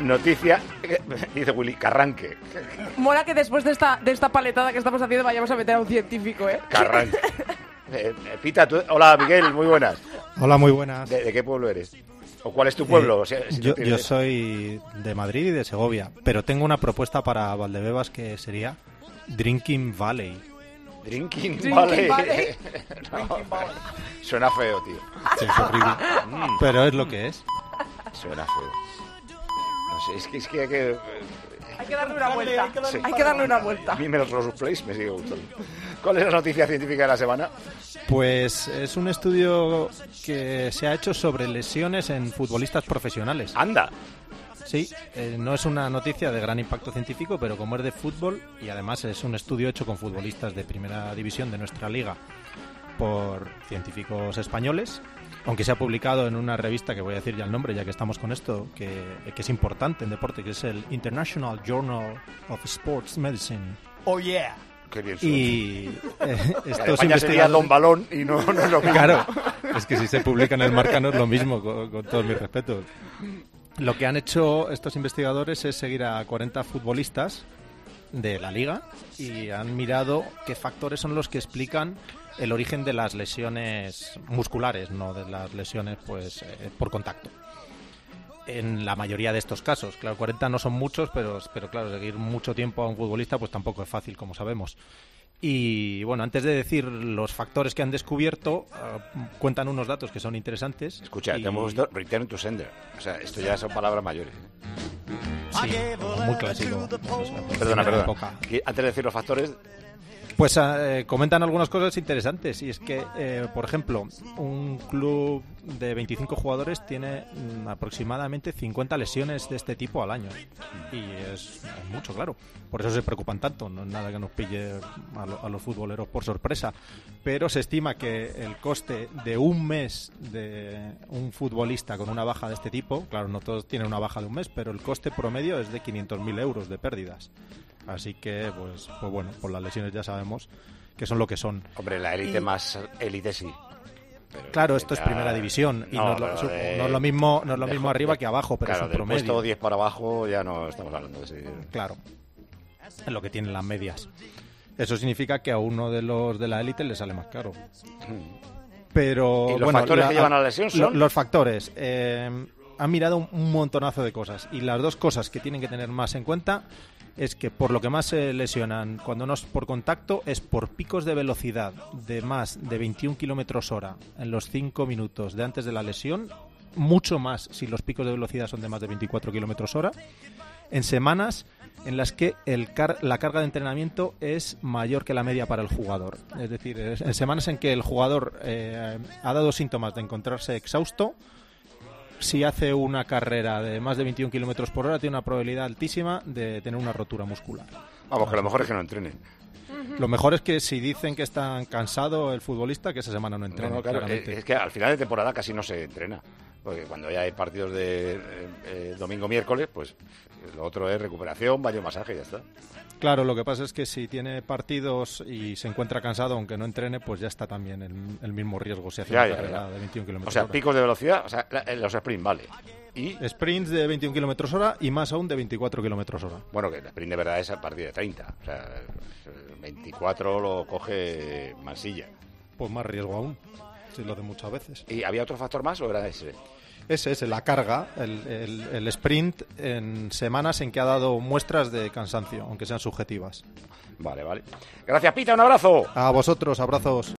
Noticia, dice Willy, que arranque. Mola que después de esta paletada que estamos haciendo vayamos a meter a un científico, ¿eh? Que arranque. Pita, hola Miguel, muy buenas. Hola, muy buenas. ¿De qué pueblo eres? ¿O cuál es tu pueblo? Yo soy de Madrid y de Segovia, pero tengo una propuesta para Valdebebas que sería Drinking Valley. Drinking Valley. No, suena feo, tío. Sí, es horrible. Pero es lo que es. Suena feo. No sé, es que hay que... Hay que darle una vuelta. Sí. Hay que darle una vuelta. A mí menos los Place me sigue gustando. ¿Cuál es la noticia científica de la semana? Pues es un estudio que se ha hecho sobre lesiones en futbolistas profesionales. ¡Anda! Sí, no es una noticia de gran impacto científico, pero como es de fútbol y además es un estudio hecho con futbolistas de primera división de nuestra liga por científicos españoles, aunque se ha publicado en una revista que voy a decir ya el nombre ya que estamos con esto, que es importante en deporte, que es el International Journal of Sports Medicine. Oh yeah. Qué bien. Y estos España sería Don Balón y no es lo mismo. Claro, es que si se publica en el Marca no es lo mismo, con todos mis respetos. Lo que han hecho estos investigadores es seguir a 40 futbolistas de la liga y han mirado qué factores son los que explican el origen de las lesiones musculares, no de las lesiones pues por contacto. En la mayoría de estos casos, claro, 40 no son muchos, pero claro, seguir mucho tiempo a un futbolista pues tampoco es fácil, como sabemos. Y bueno, antes de decir los factores que han descubierto, cuentan unos datos que son interesantes. Escucha, te hemos visto Return to Sender. O sea, esto ya son palabras mayores. Sí, muy clásico. Perdona. Antes de decir los factores... Pues comentan algunas cosas interesantes y es que, por ejemplo, un club de 25 jugadores tiene aproximadamente 50 lesiones de este tipo al año y es mucho, claro. Por eso se preocupan tanto, no es nada que nos pille a los futboleros por sorpresa, pero se estima que el coste de un mes de un futbolista con una baja de este tipo, claro, no todos tienen una baja de un mes, pero el coste promedio es de 500.000 euros de pérdidas. Así que, pues bueno, por las lesiones ya sabemos que son lo que son. Hombre, la élite más élite sí. Pero claro, esto es primera división y no es lo mismo arriba que abajo, pero claro, es un promedio. Del puesto 10 para abajo ya no estamos hablando de ese... Claro, es lo que tienen las medias. Eso significa que a uno de los de la élite le sale más caro. Pero ¿y los factores que llevan a la lesión son? Los factores. Han mirado un montonazo de cosas y las dos cosas que tienen que tener más en cuenta es que por lo que más se lesionan cuando no es por contacto es por picos de velocidad de más de 21 kilómetros hora en los 5 minutos de antes de la lesión, mucho más si los picos de velocidad son de más de 24 kilómetros hora, en semanas en las que la carga de entrenamiento es mayor que la media para el jugador. Es decir, en semanas en que el jugador ha dado síntomas de encontrarse exhausto. Si hace una carrera de más de 21 kilómetros por hora, tiene una probabilidad altísima de tener una rotura muscular. Vamos, que lo mejor es que no entrenen. Lo mejor es que si dicen que está cansado el futbolista, que esa semana no entrene. No, claro, es que al final de temporada casi no se entrena. Porque cuando ya hay partidos de domingo-miércoles, pues lo otro es recuperación, baño, masaje y ya está. Claro, lo que pasa es que si tiene partidos y se encuentra cansado, aunque no entrene, pues ya está también el mismo riesgo si hace una carrera de 21 kilómetros. O sea, picos de velocidad, o sea, los sprints, vale. ¿Y? Sprints de 21 kilómetros hora y más aún de 24 kilómetros hora. Bueno, que el sprint de verdad es a partir de 30. O sea, 24 lo coge Mansilla. Pues más riesgo aún, si lo hace muchas veces. ¿Y había otro factor más o era ese? Ese es la carga, el sprint en semanas en que ha dado muestras de cansancio, aunque sean subjetivas. Vale. Gracias, Pita, un abrazo. A vosotros, abrazos.